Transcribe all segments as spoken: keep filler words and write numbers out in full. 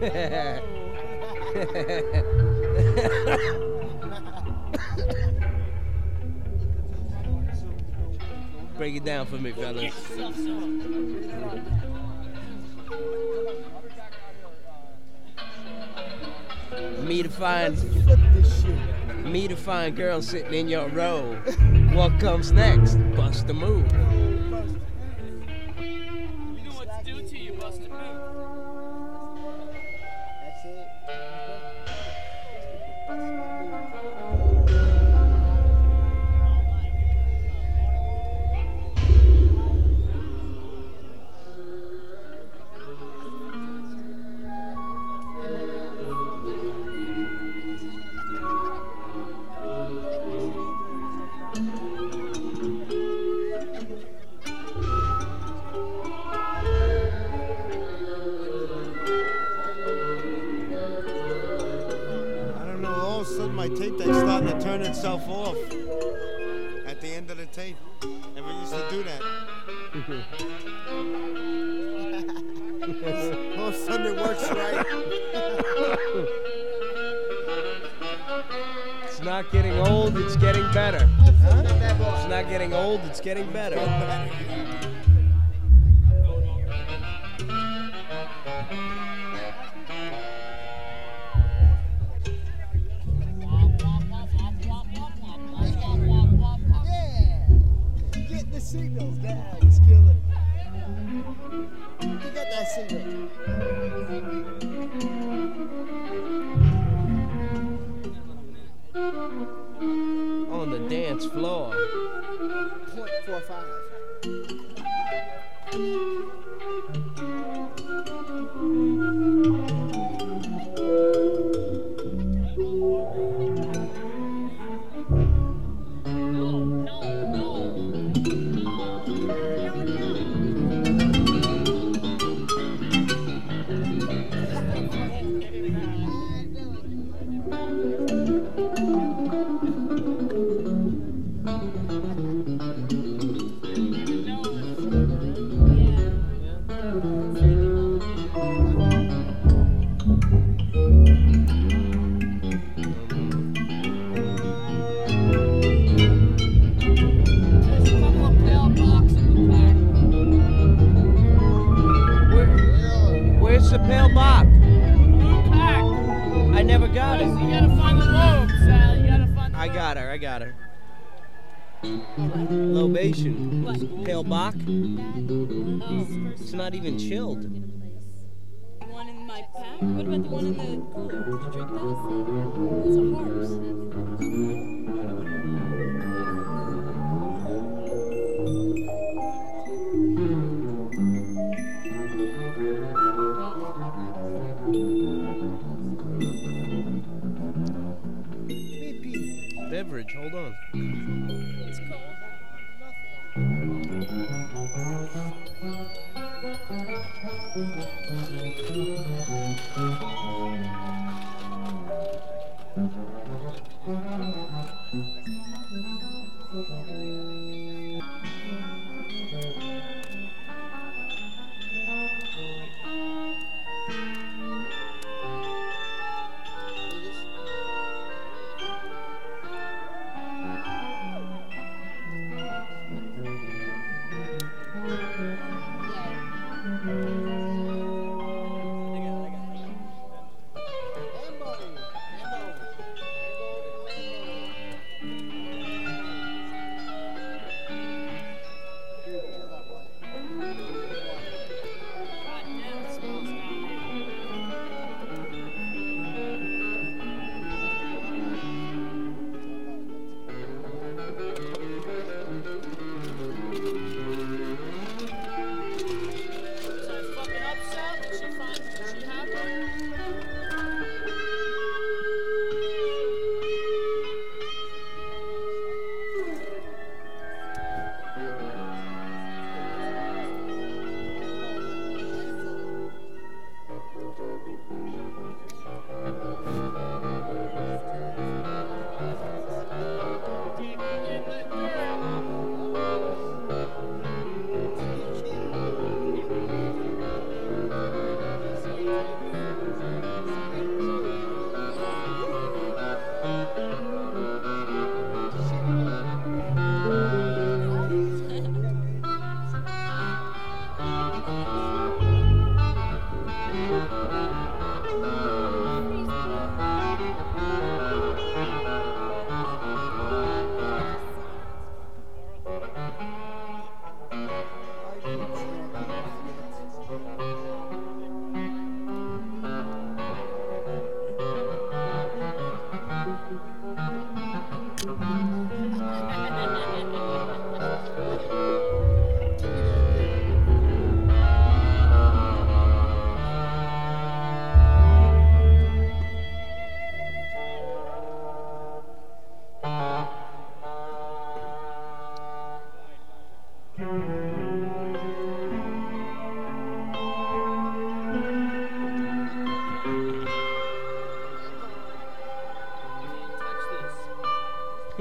Break it down for me, fellas. Me to find, me to find girls sitting in your row. What comes next? Bust a move. You know what to do till you bust a move. That's it. My tape deck's starting to turn itself off at the end of the tape. Never used to do that. All of a sudden it works right. It's not getting old, it's getting better. Huh? It's not getting old, it's getting better. Signals, Dad. Let's kill it. You got that signal. On the dance floor. point four five. The pale box. I never got it. You gotta find the lobe, Sal. You gotta find the I got her, I got her. Lobation. Pale box. It's not even chilled. The one in my pack? What about the one in the cooler? Did you drink that? It's a horse. Beverage, hold on. It's cold.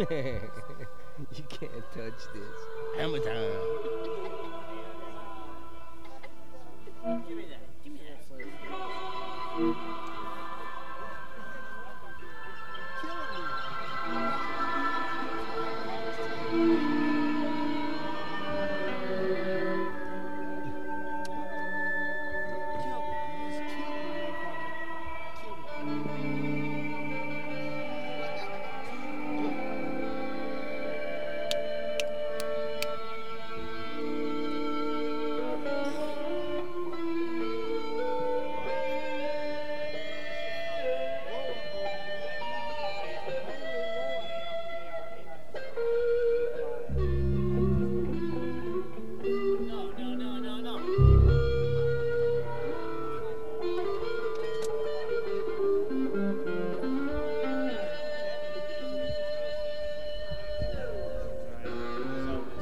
You can't touch this. Hammer time. Give me that. Give me that first.